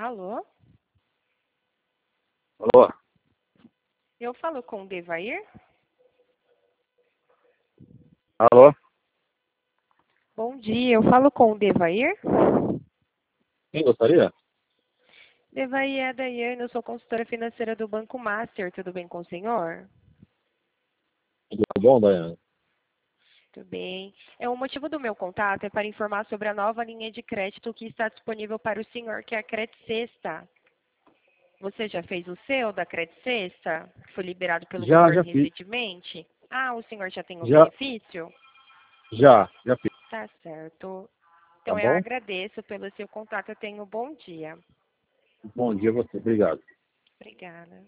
Alô? Alô? Eu falo com o Devair? Alô? Bom dia, eu falo com o Devair? Quem gostaria? Devair é a Daiane, eu sou consultora financeira do Banco Master, tudo bem com o senhor? Tudo bom, Daiane? Tudo bem. O motivo do meu contato é para informar sobre a nova linha de crédito que está disponível para o senhor, que é a Credit Sexta. Você já fez o seu da Credit Sexta? Foi liberado pelo Já governo fiz. recentemente? Ah, o senhor já tem o Já, benefício? já fiz. Tá certo. Tá Então eu bom? agradeço pelo seu contato, eu tenho um bom dia. Bom dia a você. Obrigado. Obrigada.